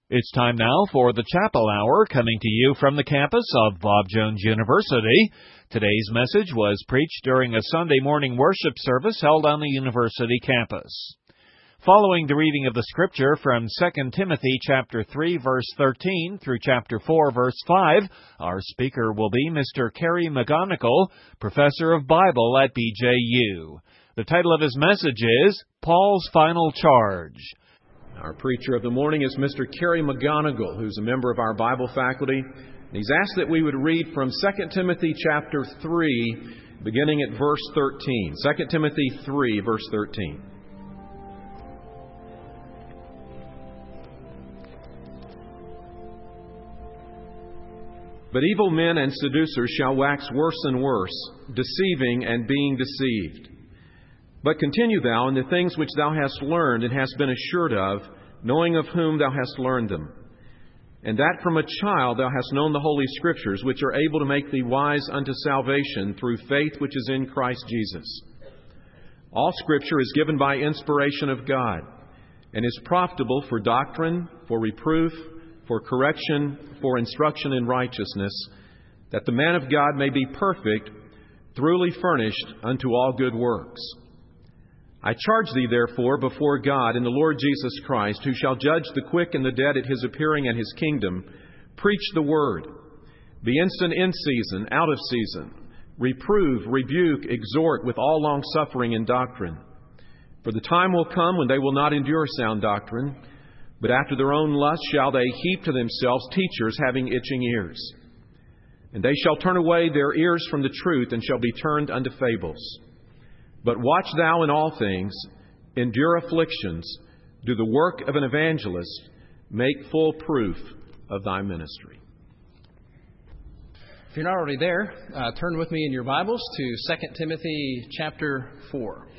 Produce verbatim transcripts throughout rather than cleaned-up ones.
It's time now for the Chapel Hour, coming to you from the campus of Bob Jones University. Today's message was preached during a Sunday morning worship service held on the university campus. Following the reading of the Scripture from Second Timothy chapter three, verse thirteen through chapter four, verse five, our speaker will be Mister Kerry McGonigal, Professor of Bible at B J U. The title of his message is Paul's Final Charge. Our preacher of the morning is Mister Kerry McGonigal, who's a member of our Bible faculty. And he's asked that we would read from Second Timothy chapter three, beginning at verse thirteen. Second Timothy three, verse thirteen. But evil men and seducers shall wax worse and worse, deceiving and being deceived. But continue thou in the things which thou hast learned and hast been assured of, knowing of whom thou hast learned them. And that from a child thou hast known the Holy Scriptures, which are able to make thee wise unto salvation through faith which is in Christ Jesus. All Scripture is given by inspiration of God, and is profitable for doctrine, for reproof, for correction, for instruction in righteousness, that the man of God may be perfect, thoroughly furnished unto all good works. I charge thee, therefore, before God and the Lord Jesus Christ, who shall judge the quick and the dead at His appearing and His kingdom, preach the word. Be instant in season, out of season. Reprove, rebuke, exhort with all longsuffering and doctrine. For the time will come when they will not endure sound doctrine, but after their own lust shall they heap to themselves teachers having itching ears. And they shall turn away their ears from the truth, and shall be turned unto fables. But watch thou in all things, endure afflictions, do the work of an evangelist, make full proof of thy ministry. If you're not already there, uh, turn with me in your Bibles to Second Timothy chapter four.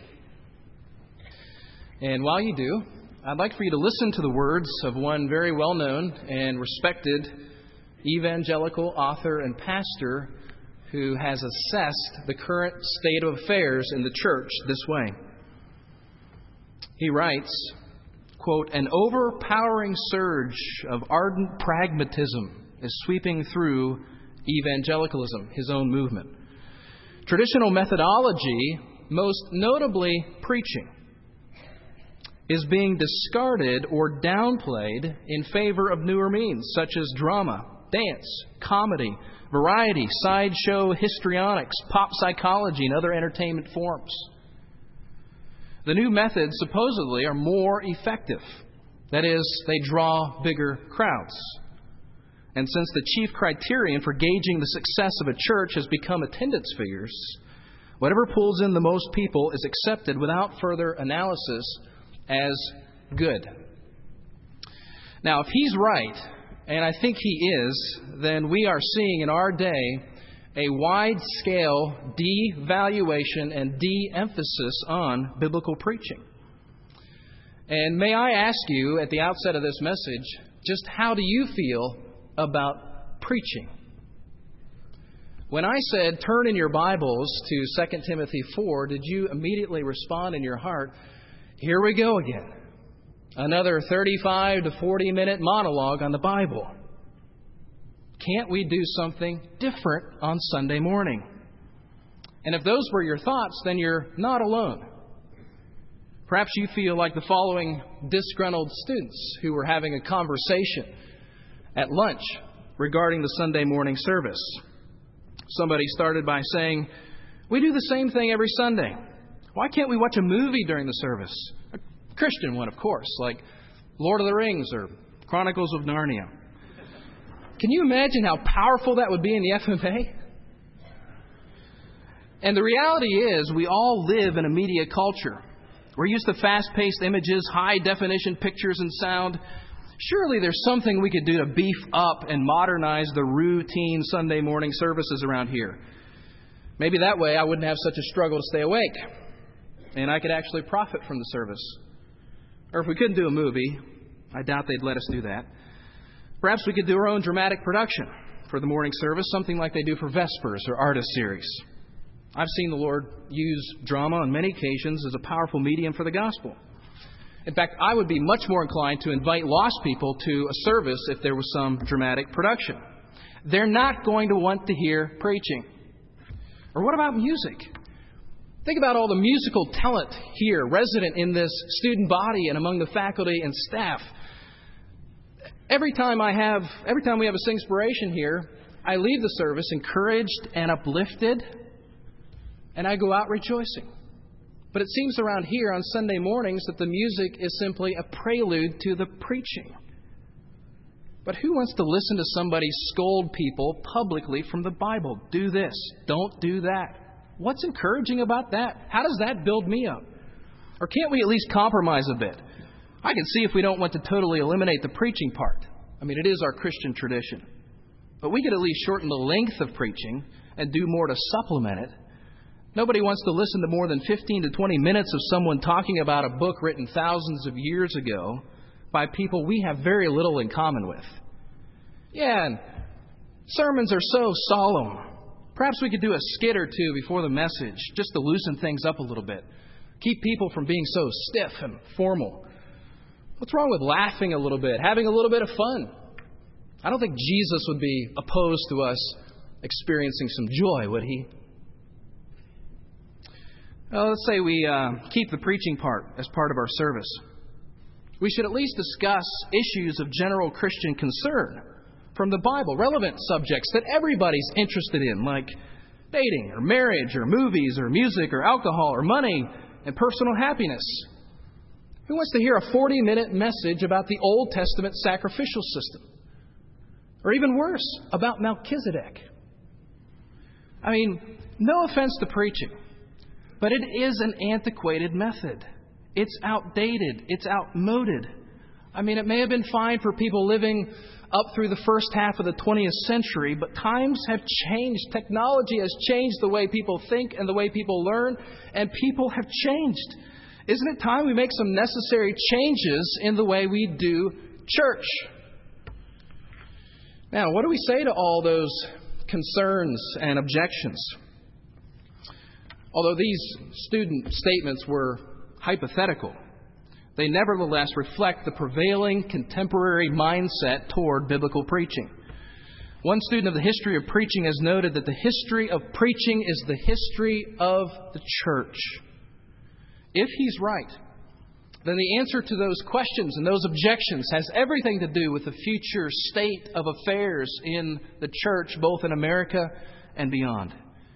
And while you do, I'd like for you to listen to the words of one very well-known and respected evangelical author and pastor who has assessed the current state of affairs in the church this way. He writes, quote, "An overpowering surge of ardent pragmatism is sweeping through evangelicalism," his own movement. Traditional methodology, most notably preaching, is being discarded or downplayed in favor of newer means such as drama, dance, comedy, variety, sideshow, histrionics, pop psychology, and other entertainment forms. The new methods supposedly are more effective. That is, they draw bigger crowds. And since the chief criterion for gauging the success of a church has become attendance figures, whatever pulls in the most people is accepted without further analysis as good. Now, if he's right, and I think he is, then we are seeing in our day a wide-scale devaluation and de-emphasis on biblical preaching. And may I ask you at the outset of this message, just how do you feel about preaching? When I said turn in your Bibles to Second Timothy four, did you immediately respond in your heart, here we go again? Another thirty-five to forty minute monologue on the Bible. Can't we do something different on Sunday morning? And if those were your thoughts, then you're not alone. Perhaps you feel like the following disgruntled students who were having a conversation at lunch regarding the Sunday morning service. Somebody started by saying, "We do the same thing every Sunday. Why can't we watch a movie during the service? A Christian one, of course, like Lord of the Rings or Chronicles of Narnia." Can you imagine how powerful that would be in the F M A? And the reality is, we all live in a media culture. We're used to fast-paced images, high-definition pictures and sound. Surely there's something we could do to beef up and modernize the routine Sunday morning services around here. Maybe that way I wouldn't have such a struggle to stay awake, and I could actually profit from the service. Or if we couldn't do a movie, I doubt they'd let us do that. Perhaps we could do our own dramatic production for the morning service, something like they do for Vespers or Artist Series. I've seen the Lord use drama on many occasions as a powerful medium for the gospel. In fact, I would be much more inclined to invite lost people to a service if there was some dramatic production. They're not going to want to hear preaching. Or what about music? Think about all the musical talent here, resident in this student body and among the faculty and staff. Every time I have, every time we have a Singspiration here, I leave the service encouraged and uplifted, and I go out rejoicing. But it seems around here on Sunday mornings that the music is simply a prelude to the preaching. But who wants to listen to somebody scold people publicly from the Bible? Do this, don't do that. What's encouraging about that? How does that build me up? Or can't we at least compromise a bit? I can see if we don't want to totally eliminate the preaching part. I mean, it is our Christian tradition. But we could at least shorten the length of preaching and do more to supplement it. Nobody wants to listen to more than fifteen to twenty minutes of someone talking about a book written thousands of years ago by people we have very little in common with. Yeah, and sermons are so solemn. Perhaps we could do a skit or two before the message just to loosen things up a little bit. Keep people from being so stiff and formal. What's wrong with laughing a little bit, having a little bit of fun? I don't think Jesus would be opposed to us experiencing some joy, would he? Well, let's say we uh, keep the preaching part as part of our service. We should at least discuss issues of general Christian concern from the Bible, relevant subjects that everybody's interested in, like dating or marriage or movies or music or alcohol or money and personal happiness. Who wants to hear a forty-minute message about the Old Testament sacrificial system? Or even worse, about Melchizedek? I mean, no offense to preaching, but it is an antiquated method. It's outdated. It's outmoded. I mean, it may have been fine for people living up through the first half of the twentieth century, but times have changed. Technology has changed the way people think and the way people learn, and people have changed. Isn't it time we make some necessary changes in the way we do church? Now, what do we say to all those concerns and objections? Although these student statements were hypothetical, they nevertheless reflect the prevailing contemporary mindset toward biblical preaching. One student of the history of preaching has noted that the history of preaching is the history of the church. If he's right, then the answer to those questions and those objections has everything to do with the future state of affairs in the church, both in America and beyond.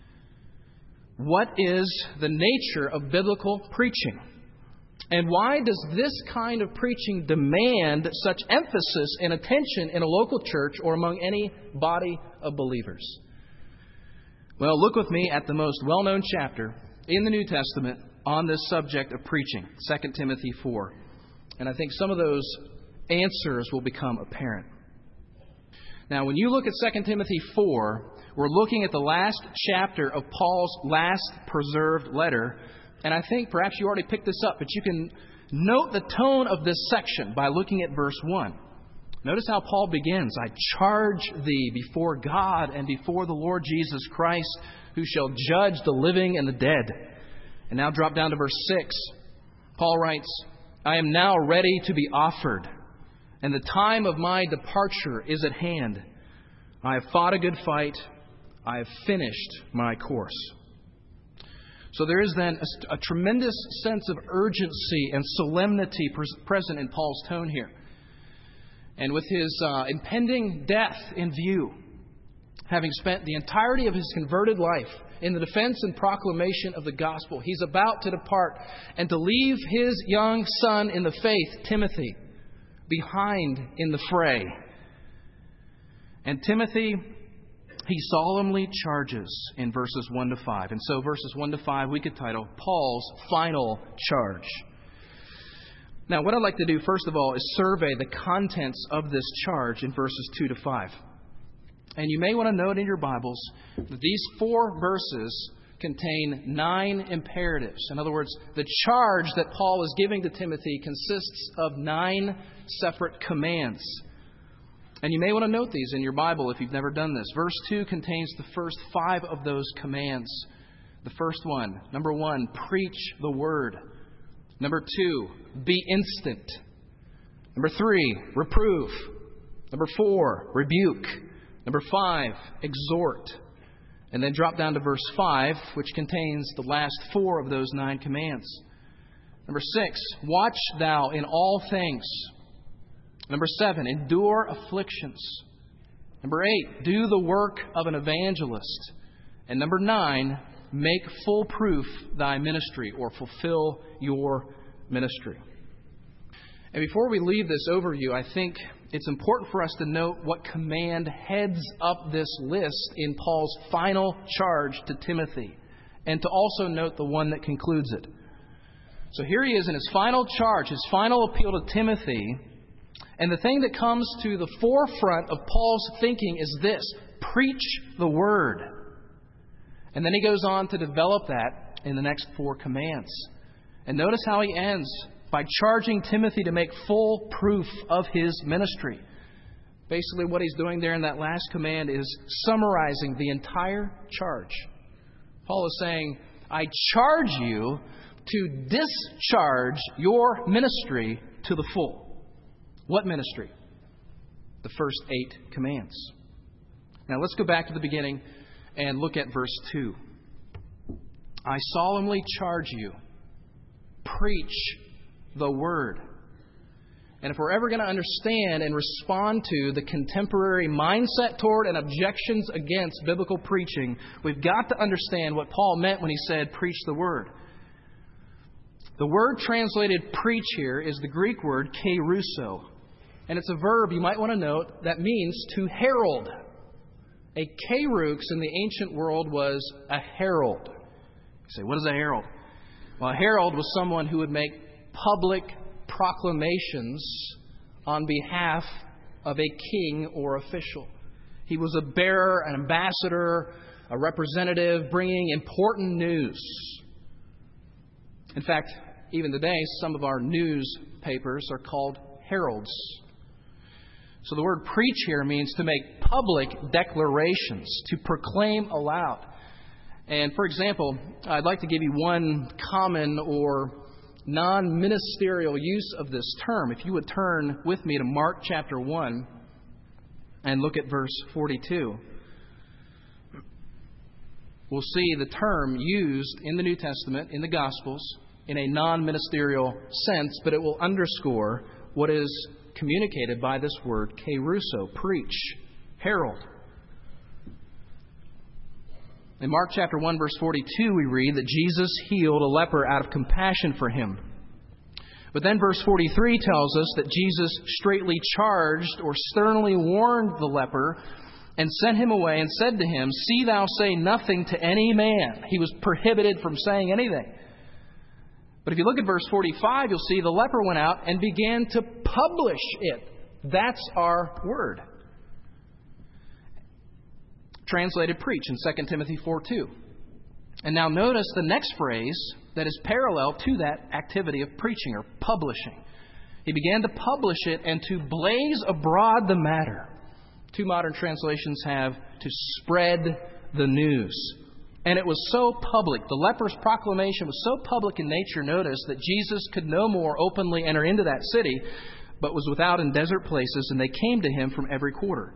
What is the nature of biblical preaching? And why does this kind of preaching demand such emphasis and attention in a local church or among any body of believers? Well, look with me at the most well-known chapter in the New Testament on this subject of preaching, Second Timothy four. And I think some of those answers will become apparent. Now, when you look at Second Timothy four, we're looking at the last chapter of Paul's last preserved letter. And I think perhaps you already picked this up, but you can note the tone of this section by looking at verse one. Notice how Paul begins, I charge thee before God and before the Lord Jesus Christ, who shall judge the living and the dead. And now drop down to verse six. Paul writes, I am now ready to be offered, and the time of my departure is at hand. I have fought a good fight. I have finished my course. So there is then a, a tremendous sense of urgency and solemnity pres- present in Paul's tone here. And with his uh, impending death in view, having spent the entirety of his converted life in the defense and proclamation of the gospel, he's about to depart and to leave his young son in the faith, Timothy, behind in the fray. And Timothy, he solemnly charges in verses one to five. And so verses one to five we could title Paul's final charge. Now, what I'd like to do, first of all, is survey the contents of this charge in verses two to five. And you may want to note in your Bibles that these four verses contain nine imperatives. In other words, the charge that Paul is giving to Timothy consists of nine separate commands. And you may want to note these in your Bible if you've never done this. Verse two contains the first five of those commands. The first one, number one, preach the word. Number two, be instant. Number three, reprove. Number four, rebuke. Number five, exhort. And then drop down to verse five, which contains the last four of those nine commands. Number six, watch thou in all things. Number seven, endure afflictions. Number eight, do the work of an evangelist. And number nine, make full proof thy ministry, or fulfill your ministry. And before we leave this overview, I think it's important for us to note what command heads up this list in Paul's final charge to Timothy, and to also note the one that concludes it. So here he is in his final charge, his final appeal to Timothy, and the thing that comes to the forefront of Paul's thinking is this: preach the word. And then he goes on to develop that in the next four commands. And notice how he ends by charging Timothy to make full proof of his ministry. Basically, what he's doing there in that last command is summarizing the entire charge. Paul is saying, I charge you to discharge your ministry to the full. What ministry? The first eight commands. Now let's go back to the beginning and look at verse two. I solemnly charge you, preach the word. And if we're ever going to understand and respond to the contemporary mindset toward and objections against biblical preaching, we've got to understand what Paul meant when he said, preach the word. The word translated preach here is the Greek word kerusso. And it's a verb, you might want to note, that means to herald. A kerux in the ancient world was a herald. You say, what is a herald? Well, a herald was someone who would make public proclamations on behalf of a king or official. He was a bearer, an ambassador, a representative bringing important news. In fact, even today, some of our newspapers are called heralds. So the word preach here means to make public declarations, to proclaim aloud. And for example, I'd like to give you one common or non-ministerial use of this term. If you would turn with me to Mark chapter one and look at verse forty-two. We'll see the term used in the New Testament, in the Gospels, in a non-ministerial sense, but it will underscore what is communicated by this word, kerusso, preach, herald. In Mark chapter one, verse forty-two, we read that Jesus healed a leper out of compassion for him. But then verse forty-three tells us that Jesus straightly charged or sternly warned the leper and sent him away and said to him, see thou say nothing to any man. He was prohibited from saying anything. But if you look at verse forty-five, you'll see the leper went out and began to publish it. That's our word. Translated preach in Second Timothy four two. And now notice the next phrase that is parallel to that activity of preaching or publishing. He began to publish it and to blaze abroad the matter. Two modern translations have to spread the news. And it was so public, the leper's proclamation was so public in nature, notice, that Jesus could no more openly enter into that city, but was without in desert places, and they came to him from every quarter.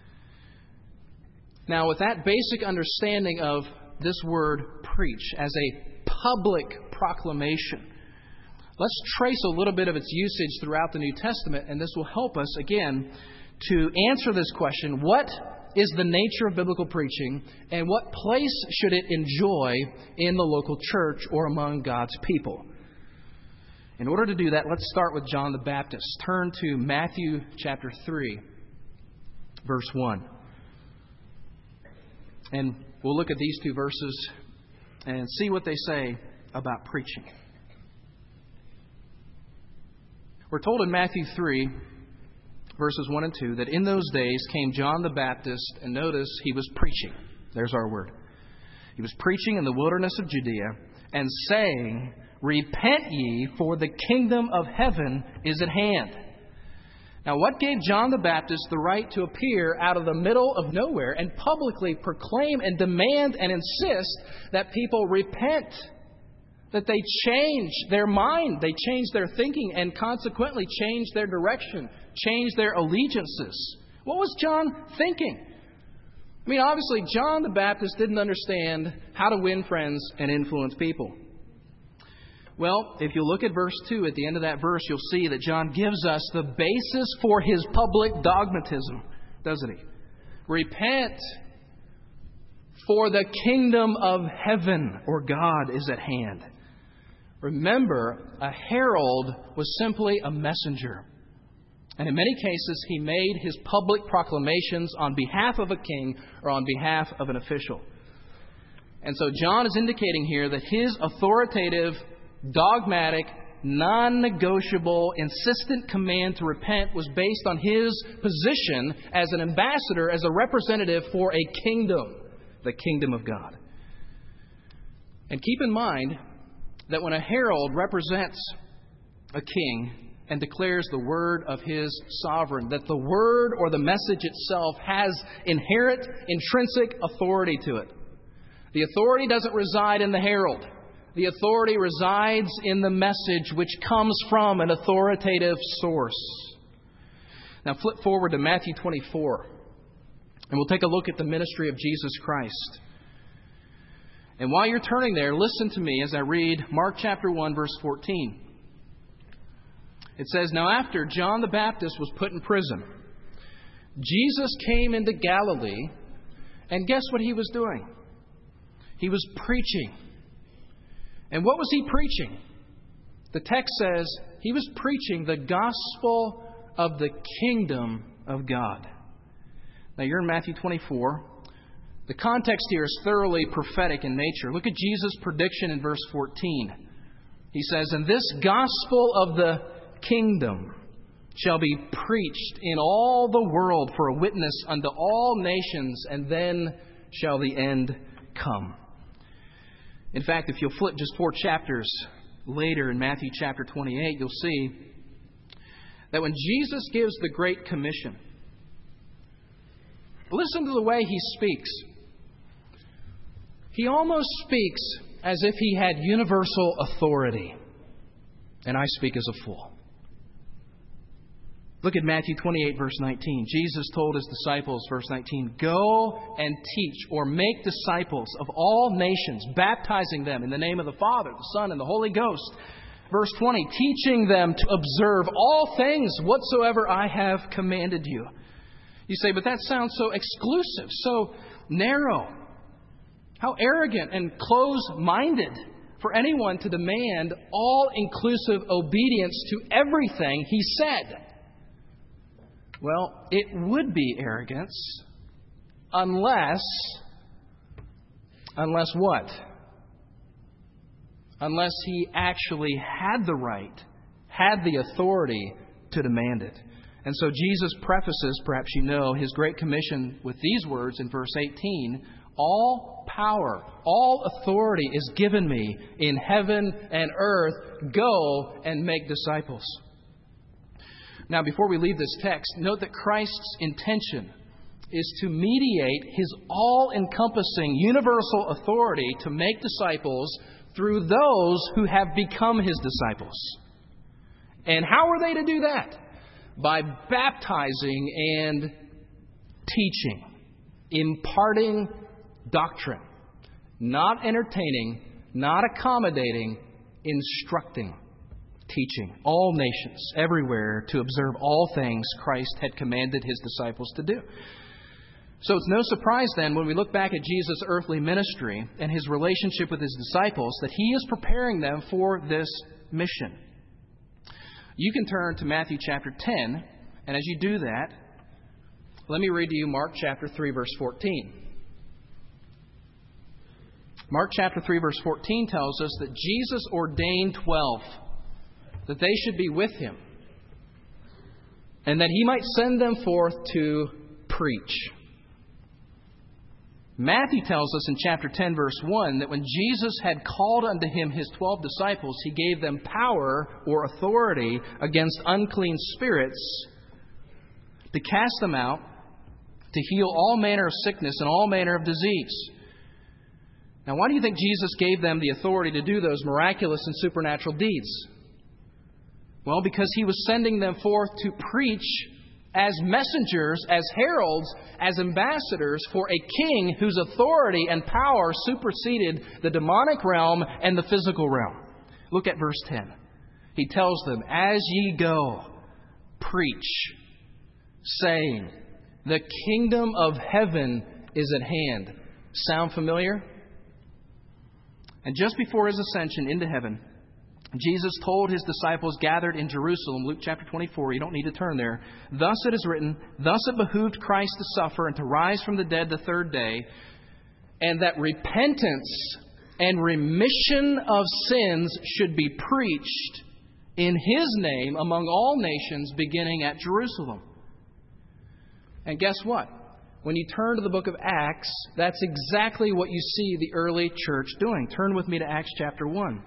Now, with that basic understanding of this word preach as a public proclamation, let's trace a little bit of its usage throughout the New Testament, and this will help us, again, to answer this question: what is the nature of biblical preaching, and what place should it enjoy in the local church or among God's people? In order to do that, let's start with John the Baptist. Turn to Matthew chapter three, verse one. And we'll look at these two verses and see what they say about preaching. We're told in Matthew three, verses one and two, that in those days came John the Baptist, and notice he was preaching. There's our word. He was preaching in the wilderness of Judea and saying, repent ye, for the kingdom of heaven is at hand. Now, what gave John the Baptist the right to appear out of the middle of nowhere and publicly proclaim and demand and insist that people repent? that they change their mind, they change their thinking, and consequently change their direction, change their allegiances. What was John thinking? I mean, obviously, John the Baptist didn't understand how to win friends and influence people. Well, if you look at verse two, at the end of that verse, you'll see that John gives us the basis for his public dogmatism, doesn't he? Repent, for the kingdom of heaven, or God, is at hand. Remember, a herald was simply a messenger. And in many cases, he made his public proclamations on behalf of a king or on behalf of an official. And so John is indicating here that his authoritative, dogmatic, non-negotiable, insistent command to repent was based on his position as an ambassador, as a representative for a kingdom, the kingdom of God. And keep in mind that when a herald represents a king and declares the word of his sovereign, that the word or the message itself has inherent, intrinsic authority to it. The authority doesn't reside in the herald. The authority resides in the message which comes from an authoritative source. Now flip forward to Matthew twenty-four, and we'll take a look at the ministry of Jesus Christ. And while you're turning there, listen to me as I read Mark chapter one, verse fourteen. It says, "Now after John the Baptist was put in prison, Jesus came into Galilee, and guess what he was doing? He was preaching. And what was he preaching? The text says he was preaching the gospel of the kingdom of God." Now you're in Matthew twenty-four. The context here is thoroughly prophetic in nature. Look at Jesus' prediction in verse fourteen. He says, "And this gospel of the kingdom shall be preached in all the world for a witness unto all nations, and then shall the end come." In fact, if you'll flip just four chapters later in Matthew chapter twenty-eight, you'll see that when Jesus gives the Great Commission, listen to the way he speaks. He almost speaks as if he had universal authority. And I speak as a fool. Look at Matthew twenty-eight, verse nineteen. Jesus told his disciples, verse nineteen, "Go and teach or make disciples of all nations, baptizing them in the name of the Father, the Son, and the Holy Ghost." Verse twenty, "Teaching them to observe all things whatsoever I have commanded you." You say, but that sounds so exclusive, so narrow. How arrogant and close-minded for anyone to demand all-inclusive obedience to everything he said. Well, it would be arrogance unless, unless what? Unless he actually had the right, had the authority to demand it. And so Jesus prefaces, perhaps you know, his Great Commission with these words in verse eighteen, "All power, all authority is given me in heaven and earth. Go and make disciples." Now, before we leave this text, note that Christ's intention is to mediate his all-encompassing universal authority to make disciples through those who have become his disciples. And how are they to do that? By baptizing and teaching, imparting doctrine, not entertaining, not accommodating, instructing. Teaching all nations everywhere to observe all things Christ had commanded his disciples to do. So it's no surprise then when we look back at Jesus' earthly ministry and his relationship with his disciples that he is preparing them for this mission. You can turn to Matthew chapter ten, and as you do that, let me read to you Mark chapter three, verse fourteen. Mark chapter three, verse fourteen tells us that Jesus ordained twelve, that they should be with him, and that he might send them forth to preach. Matthew tells us in chapter ten, verse one, that when Jesus had called unto him his twelve disciples, he gave them power or authority against unclean spirits to cast them out, to heal all manner of sickness and all manner of disease. Now, why do you think Jesus gave them the authority to do those miraculous and supernatural deeds? Well, because He was sending them forth to preach as messengers, as heralds, as ambassadors for a king whose authority and power superseded the demonic realm and the physical realm. Look at verse ten. He tells them, "As ye go, preach, saying, the kingdom of heaven is at hand." Sound familiar? And just before His ascension into heaven, Jesus told His disciples gathered in Jerusalem, Luke chapter twenty-four, you don't need to turn there, "Thus it is written, thus it behooved Christ to suffer and to rise from the dead the third day, and that repentance and remission of sins should be preached in His name among all nations, beginning at Jerusalem." And guess what? When you turn to the book of Acts, that's exactly what you see the early church doing. Turn with me to Acts chapter one.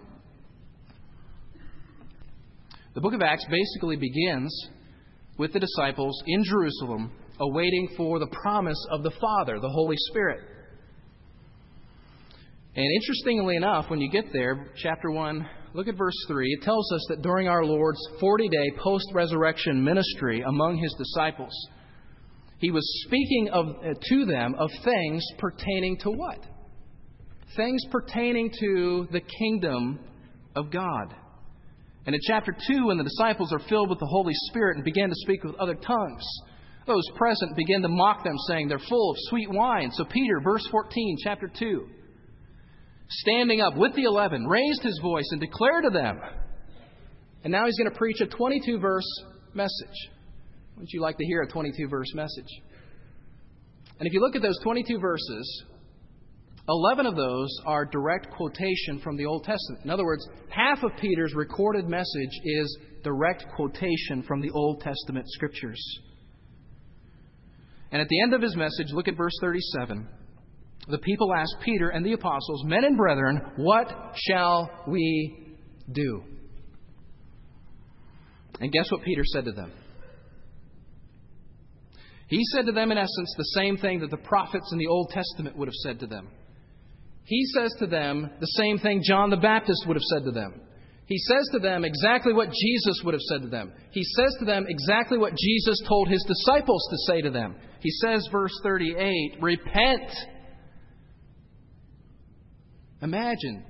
The book of Acts basically begins with the disciples in Jerusalem awaiting for the promise of the Father, the Holy Spirit. And interestingly enough, when you get there, chapter one, look at verse three. It tells us that during our Lord's forty-day post-resurrection ministry among His disciples, He was speaking of, uh, to them of things pertaining to what? Things pertaining to the kingdom of God. And in chapter two, when the disciples are filled with the Holy Spirit and began to speak with other tongues, those present began to mock them, saying they're full of sweet wine. So Peter, verse fourteen, chapter two, standing up with the eleven, raised his voice and declared to them. And now he's going to preach a twenty-two verse message. Wouldn't you like to hear a twenty-two verse message? And if you look at those twenty-two verses, eleven of those are direct quotation from the Old Testament. In other words, half of Peter's recorded message is direct quotation from the Old Testament Scriptures. And at the end of his message, look at verse thirty-seven. The people asked Peter and the apostles, "Men and brethren, what shall we do?" And guess what Peter said to them? He said to them, in essence, the same thing that the prophets in the Old Testament would have said to them. He says to them the same thing John the Baptist would have said to them. He says to them exactly what Jesus would have said to them. He says to them exactly what Jesus told His disciples to say to them. He says, verse thirty-eight, "Repent." Imagine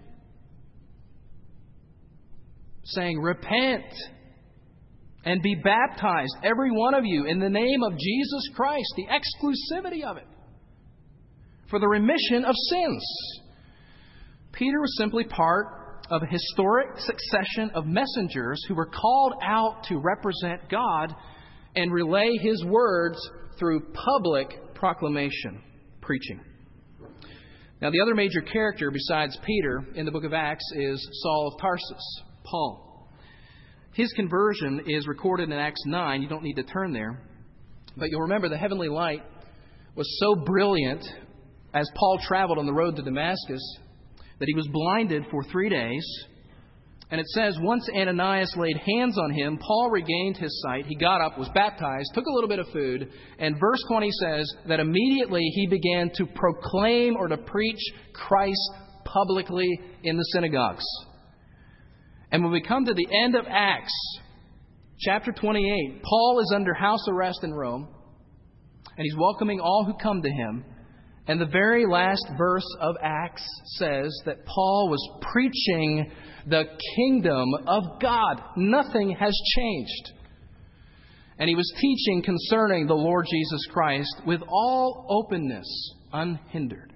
saying, "Repent and be baptized, every one of you, in the name of Jesus Christ," the exclusivity of it, "for the remission of sins." Peter was simply part of a historic succession of messengers who were called out to represent God and relay His words through public proclamation, preaching. Now, the other major character besides Peter in the book of Acts is Saul of Tarsus, Paul. His conversion is recorded in Acts nine. You don't need to turn there. But you'll remember the heavenly light was so brilliant as Paul traveled on the road to Damascus that he was blinded for three days. And it says, once Ananias laid hands on him, Paul regained his sight. He got up, was baptized, took a little bit of food. And verse twenty says that immediately he began to proclaim or to preach Christ publicly in the synagogues. And when we come to the end of Acts, chapter twenty-eight, Paul is under house arrest in Rome. And he's welcoming all who come to him. And the very last verse of Acts says that Paul was preaching the kingdom of God. Nothing has changed. And he was teaching concerning the Lord Jesus Christ with all openness, unhindered.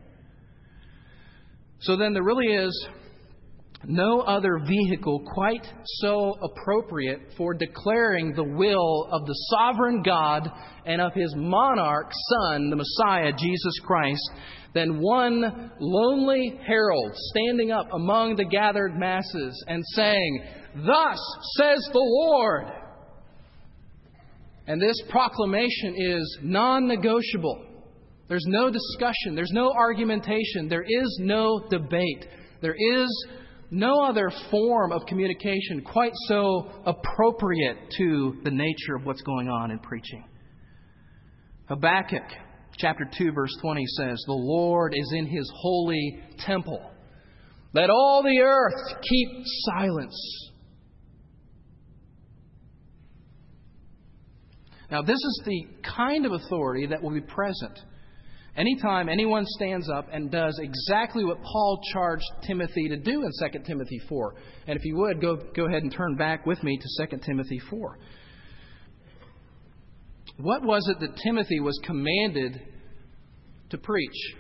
So then there really is no other vehicle quite so appropriate for declaring the will of the sovereign God and of His monarch Son, the Messiah, Jesus Christ, than one lonely herald standing up among the gathered masses and saying, "Thus says the Lord." And this proclamation is non-negotiable. There's no discussion. There's no argumentation. There is no debate. There is no other form of communication quite so appropriate to the nature of what's going on in preaching. Habakkuk chapter two, verse twenty says, "The Lord is in His holy temple. Let all the earth keep silence." Now, this is the kind of authority that will be present anytime anyone stands up and does exactly what Paul charged Timothy to do in Second Timothy four. And if you would, go, go ahead and turn back with me to Second Timothy four. What was it that Timothy was commanded to preach?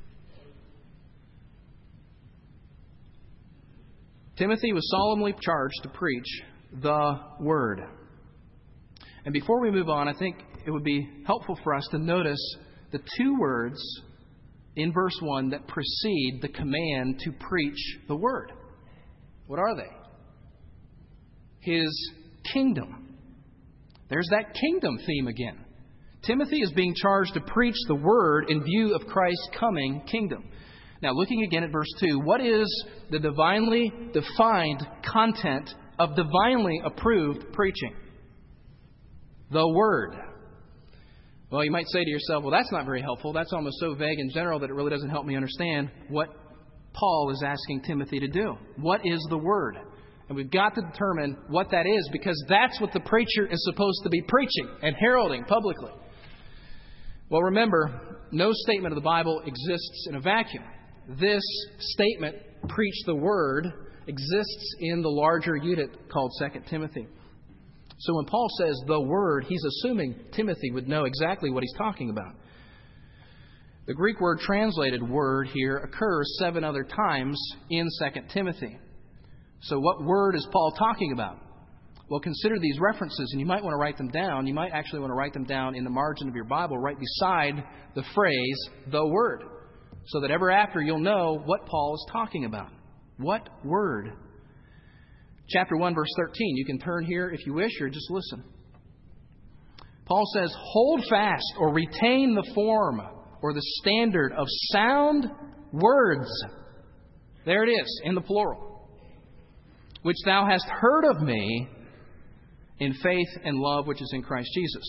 Timothy was solemnly charged to preach the Word. And before we move on, I think it would be helpful for us to notice the two words in verse one that precede the command to preach the Word. What are they? His kingdom. There's that kingdom theme again. Timothy is being charged to preach the Word in view of Christ's coming kingdom. Now, looking again at verse two, what is the divinely defined content of divinely approved preaching? The Word. Well, you might say to yourself, well, that's not very helpful. That's almost so vague and general that it really doesn't help me understand what Paul is asking Timothy to do. What is the Word? And we've got to determine what that is, because that's what the preacher is supposed to be preaching and heralding publicly. Well, remember, no statement of the Bible exists in a vacuum. This statement, preach the Word, exists in the larger unit called Second Timothy. So when Paul says the Word, he's assuming Timothy would know exactly what he's talking about. The Greek word translated word here occurs seven other times in Second Timothy. So what word is Paul talking about? Well, consider these references, and you might want to write them down. You might actually want to write them down in the margin of your Bible, right beside the phrase, the Word, so that ever after you'll know what Paul is talking about. What word? Chapter one, verse thirteen. You can turn here if you wish, or just listen. Paul says, "Hold fast or retain the form or the standard of sound words." There it is, in the plural. "Which thou hast heard of me in faith and love which is in Christ Jesus."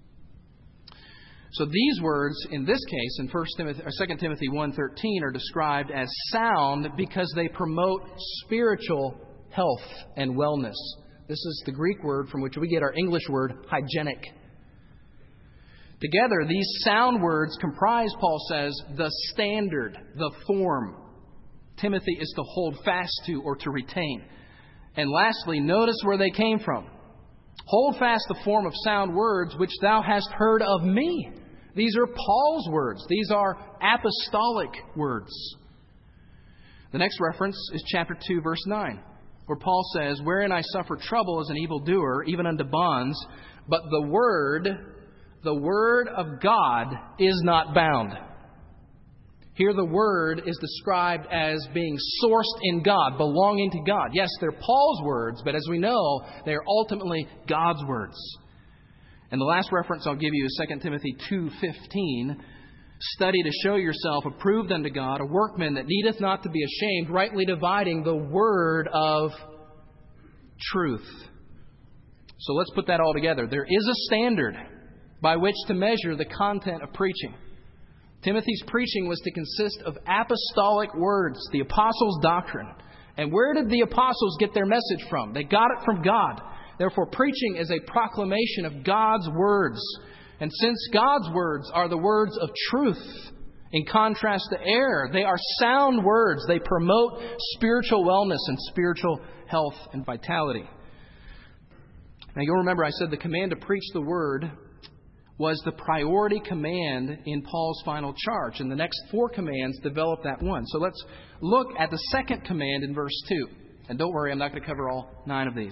So these words, in this case, in First Timothy, or Second Timothy one thirteen, are described as sound because they promote spiritual health and wellness. This is the Greek word from which we get our English word hygienic. Together, these sound words comprise, Paul says, the standard, the form Timothy is to hold fast to or to retain. And lastly, notice where they came from. "Hold fast the form of sound words which thou hast heard of me." These are Paul's words. These are apostolic words. The next reference is chapter two, verse nine, where Paul says, "Wherein I suffer trouble as an evildoer, even unto bonds, but the word, the word of God is not bound." Here the word is described as being sourced in God, belonging to God. Yes, they're Paul's words, but as we know, they are ultimately God's words. And the last reference I'll give you is Second Timothy two fifteen. "Study to show yourself approved unto God, a workman that needeth not to be ashamed, rightly dividing the word of truth." So let's put that all together. There is a standard by which to measure the content of preaching. Timothy's preaching was to consist of apostolic words, the apostles' doctrine. And where did the apostles get their message from? They got it from God. Therefore, preaching is a proclamation of God's words. And since God's words are the words of truth, in contrast to error, they are sound words. They promote spiritual wellness and spiritual health and vitality. Now, you'll remember I said the command to preach the Word was the priority command in Paul's final charge. And the next four commands develop that one. So let's look at the second command in verse two. And don't worry, I'm not going to cover all nine of these.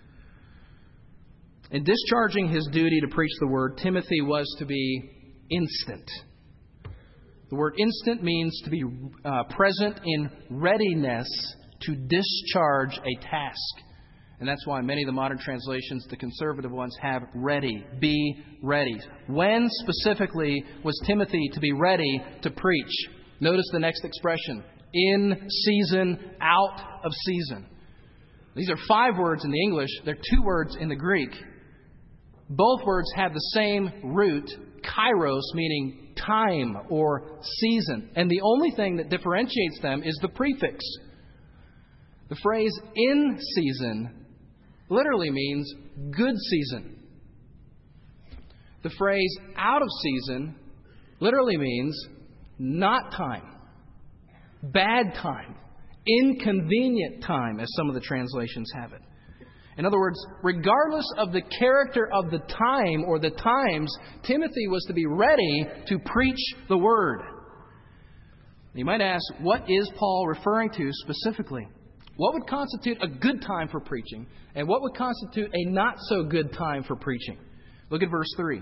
In discharging his duty to preach the Word, Timothy was to be instant. The word instant means to be uh, present in readiness to discharge a task. And that's why many of the modern translations, the conservative ones, have ready. Be ready. When specifically was Timothy to be ready to preach? Notice the next expression. In season, out of season. These are five words in the English. They're two words in the Greek. Both words have the same root, kairos, meaning time or season. And the only thing that differentiates them is the prefix. The phrase in season literally means good season. The phrase out of season literally means not time, bad time, inconvenient time, as some of the translations have it. In other words, regardless of the character of the time or the times, Timothy was to be ready to preach the Word. You might ask, what is Paul referring to specifically? What would constitute a good time for preaching, and what would constitute a not so good time for preaching? Look at verse three.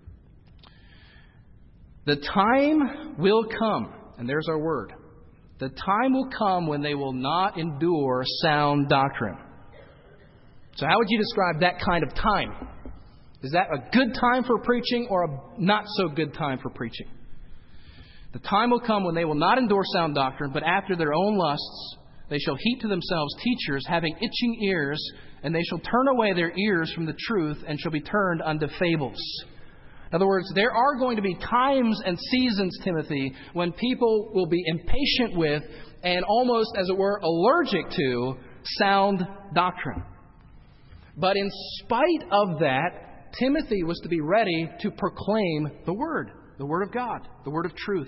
The time will come, and there's our word. The time will come when they will not endure sound doctrine. So how would you describe that kind of time? Is that a good time for preaching or a not so good time for preaching? The time will come when they will not endure sound doctrine, but after their own lusts they shall heap to themselves teachers having itching ears, and they shall turn away their ears from the truth and shall be turned unto fables. In other words, there are going to be times and seasons, Timothy, when people will be impatient with and almost, as it were, allergic to sound doctrine. But in spite of that, Timothy was to be ready to proclaim the Word, the Word of God, the Word of truth.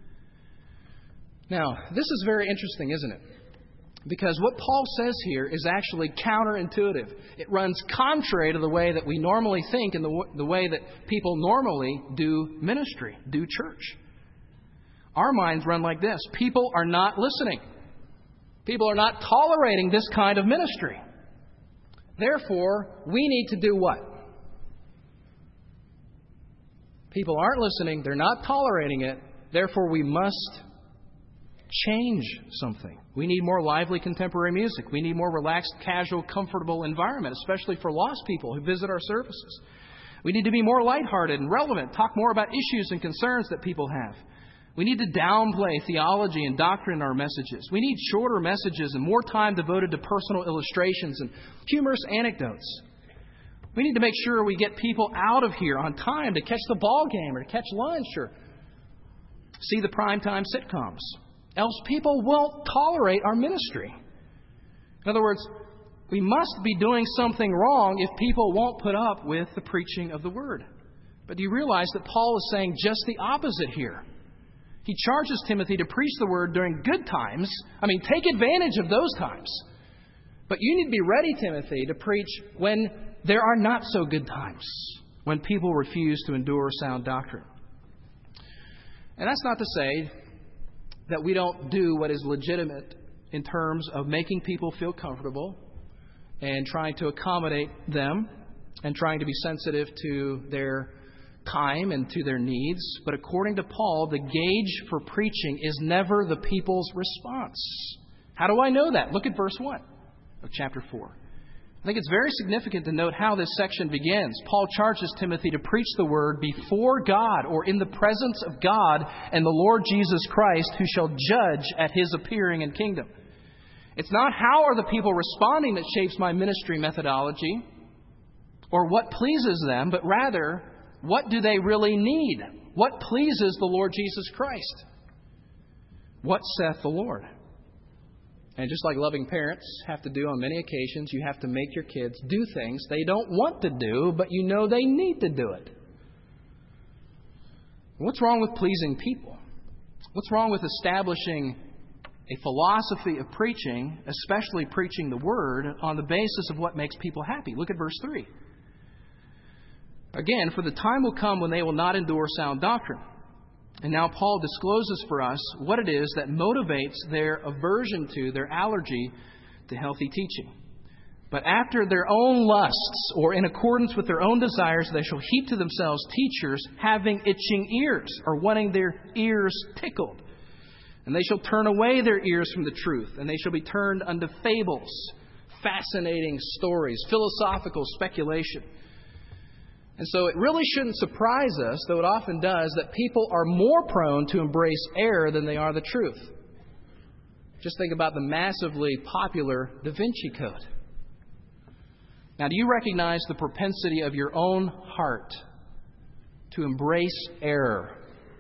Now, this is very interesting, isn't it? Because what Paul says here is actually counterintuitive. It runs contrary to the way that we normally think and the, the way that people normally do ministry, do church. Our minds run like this. People are not listening. People are not tolerating this kind of ministry. Therefore, we need to do what? People aren't listening. They're not tolerating it. Therefore, we must change something. We need more lively contemporary music. We need more relaxed, casual, comfortable environment, especially for lost people who visit our services. We need to be more lighthearted and relevant, talk more about issues and concerns that people have. We need to downplay theology and doctrine in our messages. We need shorter messages and more time devoted to personal illustrations and humorous anecdotes. We need to make sure we get people out of here on time to catch the ball game or to catch lunch or see the primetime sitcoms. Else people won't tolerate our ministry. In other words, we must be doing something wrong if people won't put up with the preaching of the Word. But do you realize that Paul is saying just the opposite here? He charges Timothy to preach the Word during good times. I mean, take advantage of those times. But you need to be ready, Timothy, to preach when there are not so good times, when people refuse to endure sound doctrine. And that's not to say that we don't do what is legitimate in terms of making people feel comfortable and trying to accommodate them and trying to be sensitive to their time and to their needs. But according to Paul, the gauge for preaching is never the people's response. How do I know that? Look at verse one of chapter four. I think it's very significant to note how this section begins. Paul charges Timothy to preach the Word before God, or in the presence of God and the Lord Jesus Christ, who shall judge at His appearing in kingdom. It's not how are the people responding that shapes my ministry methodology or what pleases them, but rather, what do they really need? What pleases the Lord Jesus Christ? What saith the Lord? And just like loving parents have to do on many occasions, you have to make your kids do things they don't want to do, but you know they need to do it. What's wrong with pleasing people? What's wrong with establishing a philosophy of preaching, especially preaching the Word, on the basis of what makes people happy? Look at verse three. Again, for the time will come when they will not endure sound doctrine. And now Paul discloses for us what it is that motivates their aversion to, their allergy to healthy teaching. But after their own lusts, or in accordance with their own desires, they shall heap to themselves teachers having itching ears, or wanting their ears tickled. And they shall turn away their ears from the truth, and they shall be turned unto fables, fascinating stories, philosophical speculation. And so it really shouldn't surprise us, though it often does, that people are more prone to embrace error than they are the truth. Just think about the massively popular Da Vinci Code. Now, do you recognize the propensity of your own heart to embrace error.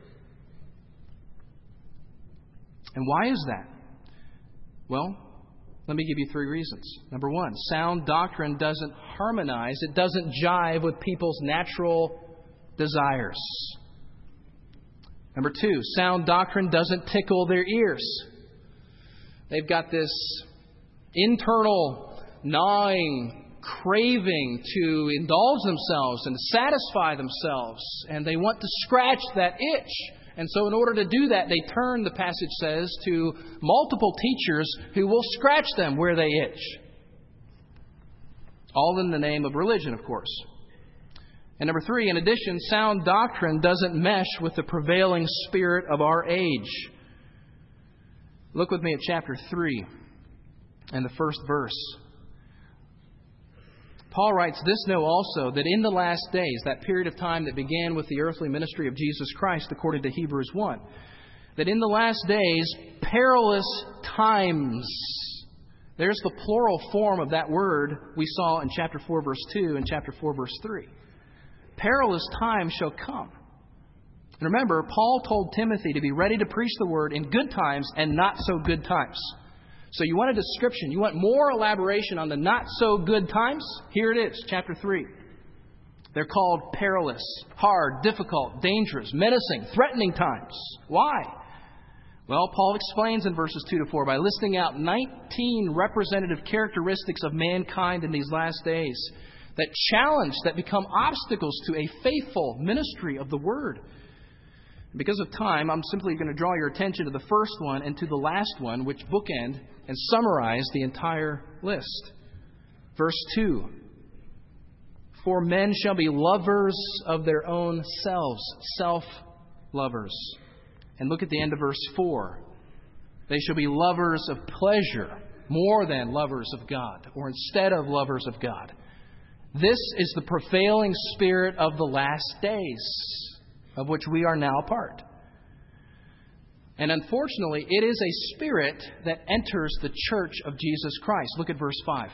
And why is that? Well, let me give you three reasons. Number one, sound doctrine doesn't harmonize. It doesn't jive with people's natural desires. Number two, sound doctrine doesn't tickle their ears. They've got this internal gnawing craving to indulge themselves and satisfy themselves, and they want to scratch that itch. And so in order to do that, they turn, the passage says, to multiple teachers who will scratch them where they itch. All in the name of religion, of course. And number three, in addition, sound doctrine doesn't mesh with the prevailing spirit of our age. Look with me at chapter three and the first verse. Paul writes, "This know also, that in the last days," that period of time that began with the earthly ministry of Jesus Christ, according to Hebrews one, "that in the last days, perilous times." There's the plural form of that word we saw in chapter four, verse two, and chapter four, verse three. Perilous times shall come. And remember, Paul told Timothy to be ready to preach the word in good times and not so good times. So you want a description, you want more elaboration on the not so good times? Here it is, chapter three. They're called perilous, hard, difficult, dangerous, menacing, threatening times. Why? Well, Paul explains in verses two to four by listing out nineteen representative characteristics of mankind in these last days that challenge, that become obstacles to a faithful ministry of the Word. Because of time, I'm simply going to draw your attention to the first one and to the last one, which bookend and summarize the entire list. Verse two, "For men shall be lovers of their own selves," self-lovers. And look at the end of verse four. "They shall be lovers of pleasure more than lovers of God," or instead of lovers of God. This is the prevailing spirit of the last days, of which we are now a part. And unfortunately, it is a spirit that enters the church of Jesus Christ. Look at verse five.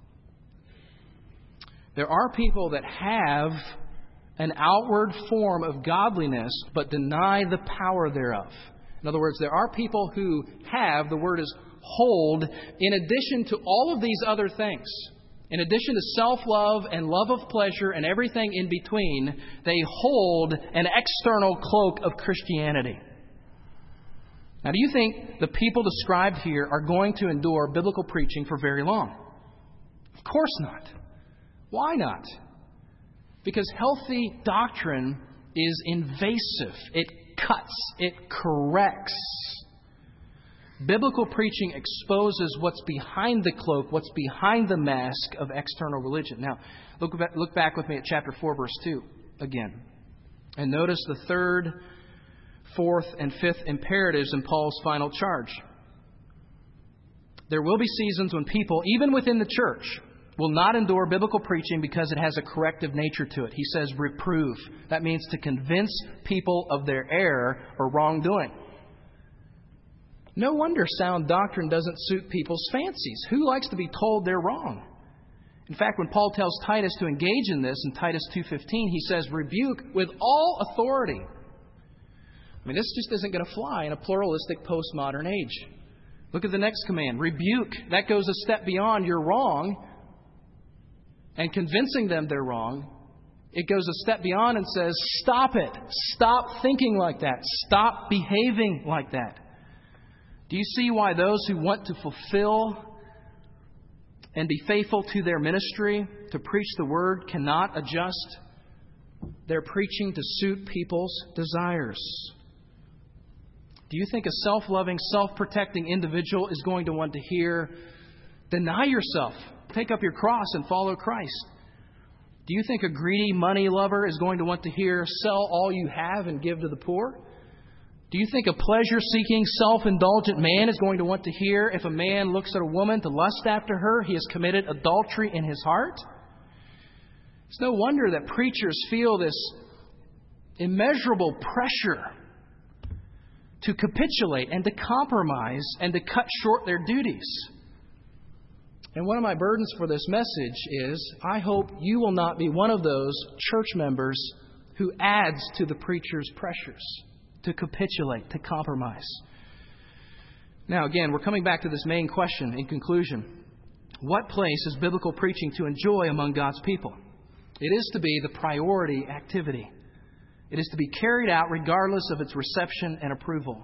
There are people that have an outward form of godliness, but deny the power thereof. In other words, there are people who have, the word is hold, in addition to all of these other things. In addition to self-love and love of pleasure and everything in between, they hold an external cloak of Christianity. Now, do you think the people described here are going to endure biblical preaching for very long? Of course not. Why not? Because healthy doctrine is invasive. It cuts. It corrects. Biblical preaching exposes what's behind the cloak, what's behind the mask of external religion. Now, look back, look back with me at chapter four, verse two again. And notice the third, fourth, and fifth imperatives in Paul's final charge. There will be seasons when people, even within the church, will not endure biblical preaching because it has a corrective nature to it. He says reprove. That means to convince people of their error or wrongdoing. No wonder sound doctrine doesn't suit people's fancies. Who likes to be told they're wrong? In fact, when Paul tells Titus to engage in this in Titus two fifteen, he says, "Rebuke with all authority." I mean, this just isn't going to fly in a pluralistic postmodern age. Look at the next command. Rebuke. That goes a step beyond you're wrong and convincing them they're wrong. It goes a step beyond and says, stop it. Stop thinking like that. Stop behaving like that. Do you see why those who want to fulfill and be faithful to their ministry, to preach the word, cannot adjust their preaching to suit people's desires? Do you think a self-loving, self-protecting individual is going to want to hear, deny yourself, take up your cross and follow Christ? Do you think a greedy money lover is going to want to hear, sell all you have and give to the poor? Do you think a pleasure-seeking, self-indulgent man is going to want to hear, if a man looks at a woman to lust after her, he has committed adultery in his heart? It's no wonder that preachers feel this immeasurable pressure to capitulate and to compromise and to cut short their duties. And one of my burdens for this message is, I hope you will not be one of those church members who adds to the preacher's pressures, to capitulate, to compromise. Now, again, we're coming back to this main question in conclusion. What place is biblical preaching to enjoy among God's people? It is to be the priority activity. It is to be carried out regardless of its reception and approval.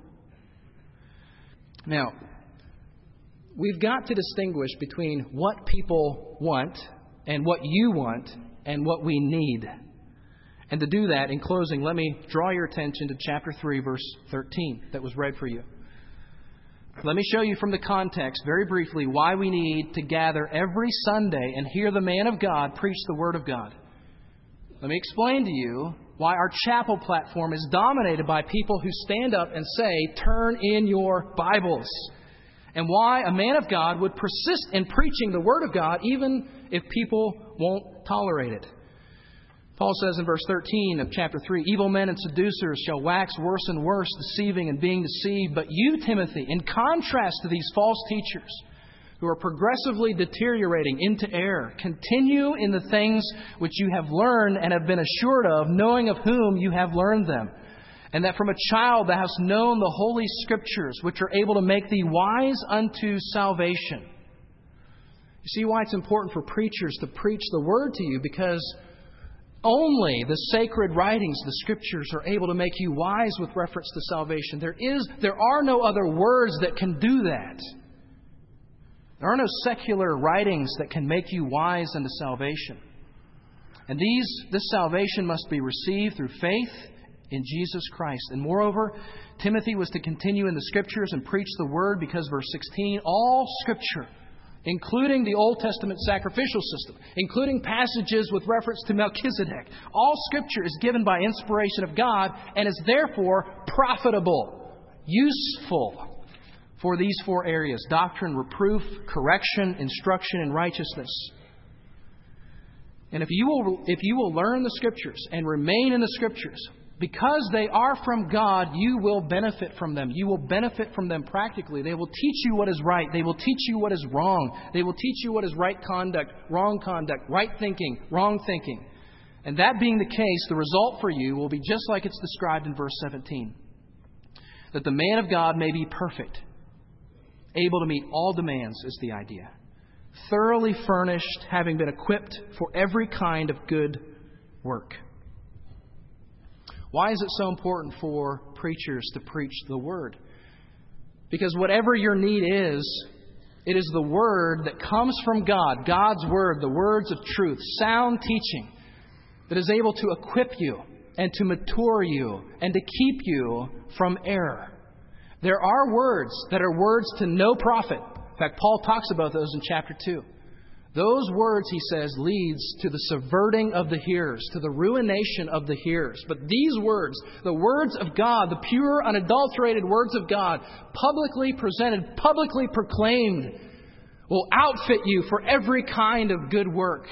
Now, we've got to distinguish between what people want and what you want and what we need. And to do that, in closing, let me draw your attention to chapter three, verse thirteen that was read for you. Let me show you from the context, very briefly, why we need to gather every Sunday and hear the man of God preach the Word of God. Let me explain to you why our chapel platform is dominated by people who stand up and say, "Turn in your Bibles," and why a man of God would persist in preaching the Word of God even if people won't tolerate it. Paul says in verse thirteen of chapter three, "Evil men and seducers shall wax worse and worse, deceiving and being deceived. But you, Timothy, in contrast to these false teachers who are progressively deteriorating into error, continue in the things which you have learned and have been assured of, knowing of whom you have learned them, and that from a child thou hast known the holy Scriptures, which are able to make thee wise unto salvation." You see why it's important for preachers to preach the Word to you, because only the sacred writings, the Scriptures, are able to make you wise with reference to salvation. There is, there are no other words that can do that. There are no secular writings that can make you wise unto salvation. And these, this salvation must be received through faith in Jesus Christ. And moreover, Timothy was to continue in the Scriptures and preach the Word because, verse sixteen, all Scripture, including the Old Testament sacrificial system, including passages with reference to Melchizedek, all Scripture is given by inspiration of God and is therefore profitable, useful for these four areas: doctrine, reproof, correction, instruction, and righteousness. And if you will, if you will learn the Scriptures and remain in the Scriptures, because they are from God, you will benefit from them. You will benefit from them practically. They will teach you what is right. They will teach you what is wrong. They will teach you what is right conduct, wrong conduct, right thinking, wrong thinking. And that being the case, the result for you will be just like it's described in verse seventeen. That the man of God may be perfect, able to meet all demands is the idea. Thoroughly furnished, having been equipped for every kind of good work. Why is it so important for preachers to preach the Word? Because whatever your need is, it is the Word that comes from God, God's Word, the words of truth, sound teaching, that is able to equip you and to mature you and to keep you from error. There are words that are words to no profit. In fact, Paul talks about those in chapter two. Those words, he says, leads to the subverting of the hearers, to the ruination of the hearers. But these words, the words of God, the pure, unadulterated words of God, publicly presented, publicly proclaimed, will outfit you for every kind of good work.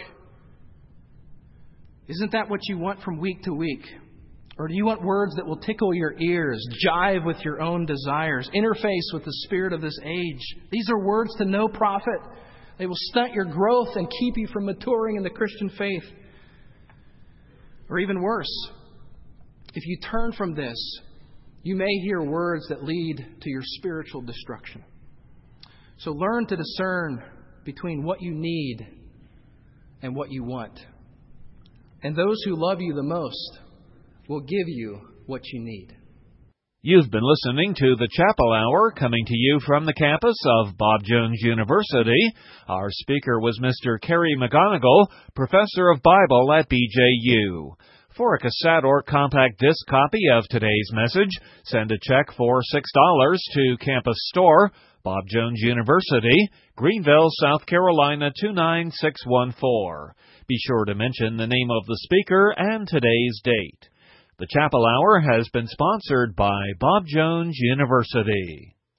Isn't that what you want from week to week? Or do you want words that will tickle your ears, jive with your own desires, interface with the spirit of this age? These are words to no profit. They will stunt your growth and keep you from maturing in the Christian faith. Or even worse, if you turn from this, you may hear words that lead to your spiritual destruction. So learn to discern between what you need and what you want. And those who love you the most will give you what you need. You've been listening to the Chapel Hour, coming to you from the campus of Bob Jones University. Our speaker was Mister Kerry McGonigal, Professor of Bible at B J U. For a cassette or compact disc copy of today's message, send a check for six dollars to Campus Store, Bob Jones University, Greenville, South Carolina two nine six one four. Be sure to mention the name of the speaker and today's date. The Chapel Hour has been sponsored by Bob Jones University.